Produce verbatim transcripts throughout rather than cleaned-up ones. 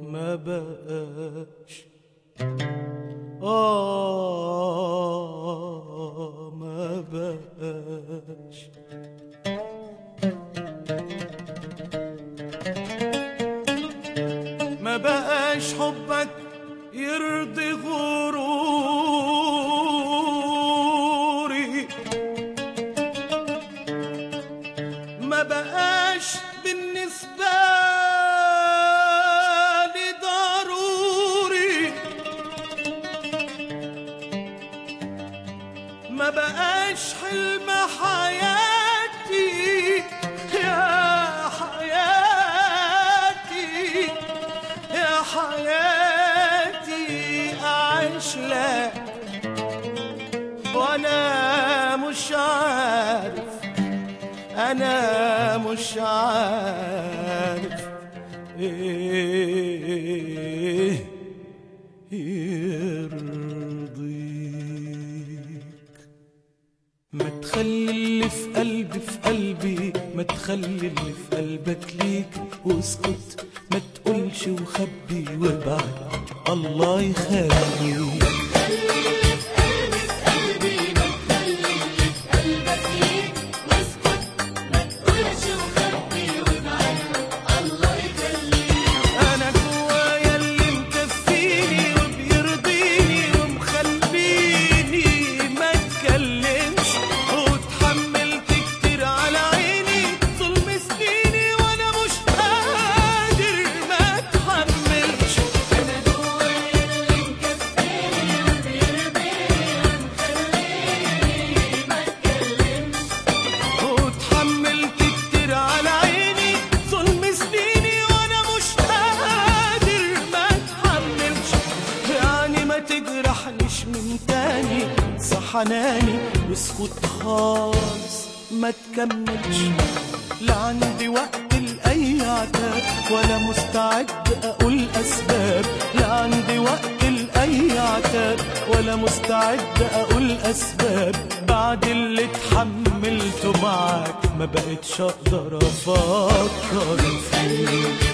ما بقاش آه ما بقاش ما بقاش حبك يرضي غروري، ما بقاش بالنسبة لي ضروري، ما بقاش حلم حياتي يا حياتي يا حياتي أعيش لك وأنا مش عارف، أنا مش عارف إيه يرضيك. ما تخلي اللي في قلبي في قلبي، ما تخلي اللي في قلبك ليك، واسكت ما تقولش وخبي وابعد الله يخليك. حناني واسكت خالص ما تكملش، لا عندي وقت لأي عتاب ولا مستعد أقول أسباب، لا عندي وقت لأي عتاب ولا مستعد أقول أسباب. بعد اللي اتحملته معاك ما بقتش أقدر أفكر فيك.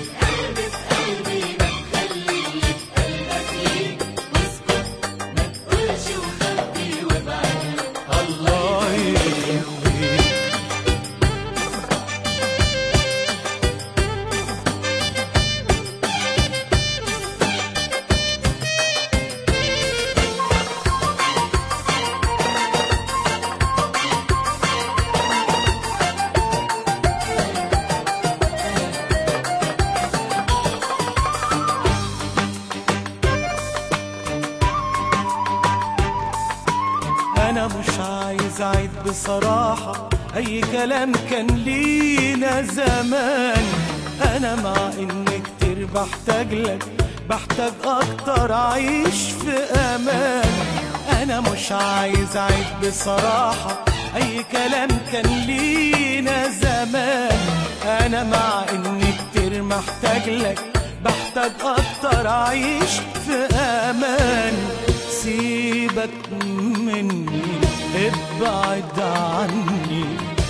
أنا مش عايز أعيد بصراحة أي كلام كان لينا زمان، أنا مع إني كتير بحتاج لك، بحتاج أكتر أعيش في أمان. أنا مش عايز أعيد بصراحة أي كلام كان لينا زمان، أنا مع إني كتير محتاج لك، بحتاج أكتر أعيش في أمان. سيبك مني ابعد عني،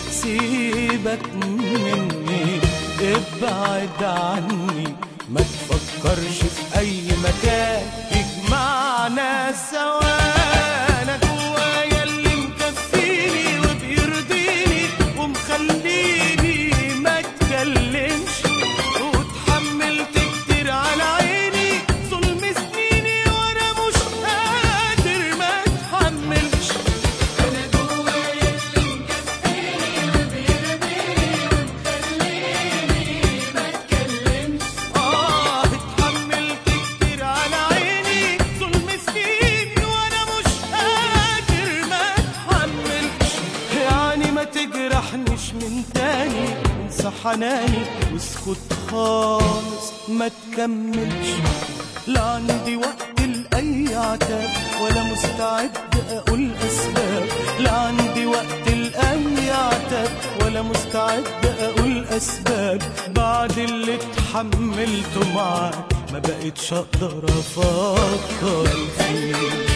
سيبك مني ابعد عني، ما تفكرش في أي مكان يجمعنا سوا. أنا جوايا اللي مكفيني وبيرضيني ومخليني ما اتكلمش، واتحملت كتير على عيني ظلم سنيني وانا مش قادر ما اتحملش. انا جوايا اللي مكفيني وبيرضيني ومخليني ما اتكلمش، اه اتحملت كتير على عيني ظلم سنيني وانا مش قادر ما اتحملش. يعني ما تجرحنيش من تاني، انسى حناني واسكت خالص ما تكملش، لا عندي وقت لأي عتاب ولا مستعد أقول أسباب، لا عندي وقت لأي عتاب ولا مستعد أقول أسباب. بعد اللي اتحملته معاك ما بقتش أقدر أفكر فيك.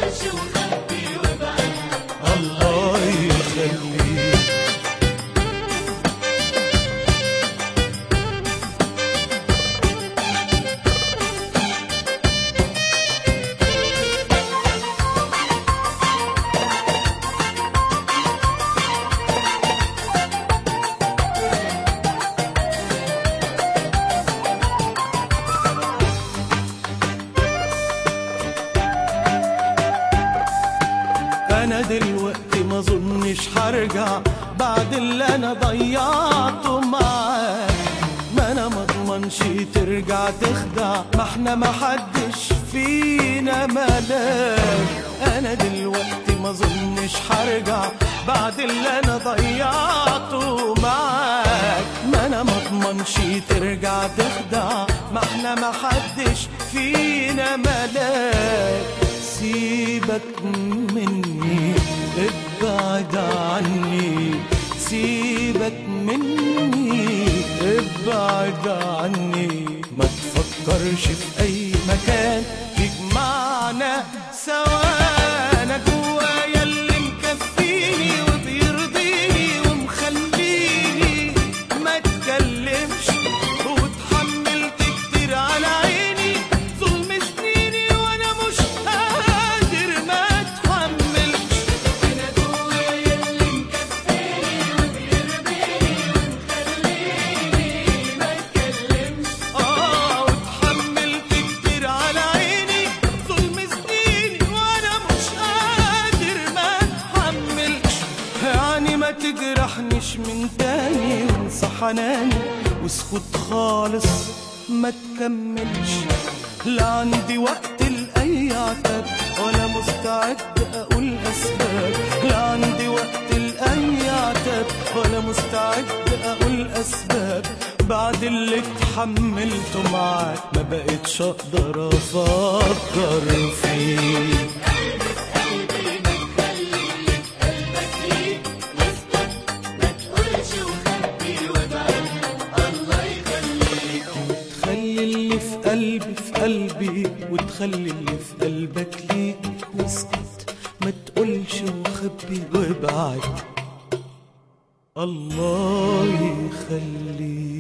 الله يخليك. هرجع بعد اللي انا ضيعته معاك. ما انا مضمنش ترجع تخدع، ما احنا محدش فينا ملاك. انا دلوقتي ما ظنش هرجع بعد اللي انا ضيعته معاك. ما انا مضمنش ترجع تخدع، ما احنا محدش فينا ملاك. سيبك مني ابعد عني، سيبك مني ابعد عني. ما تفكرش في اي مكان يجمعنا سوا. انا جوايا اللي مكفيني وبيرضيني ومخليني ما اتكلمش، واتحملت كتير على عيني ظلم سنيني وانا مش قادر ما اتحملش. انا جوايا اللي مكفيني وبيرضيني ومخليني ما اتكلمش، اه واتحملت كتير على عيني ظلم سنيني وانا مش قادر ما اتحملش. يعني ما تجرحنيش من تاني وانسى حناني واسكت خالص ما تكملش. لا عندي وقت لأي عتاب ولا مستعد أقول أسباب. لا عندي وقت لأي عتاب ولا مستعد أقول أسباب. بعد اللي اتحملته معاك ما بقتش أقدر أفكر فيك. تخلي اللي في قلبي في قلبي وتخلي اللي في قلبك ليك، واسكت ما تقولش وخبي وابعد الله يخليك.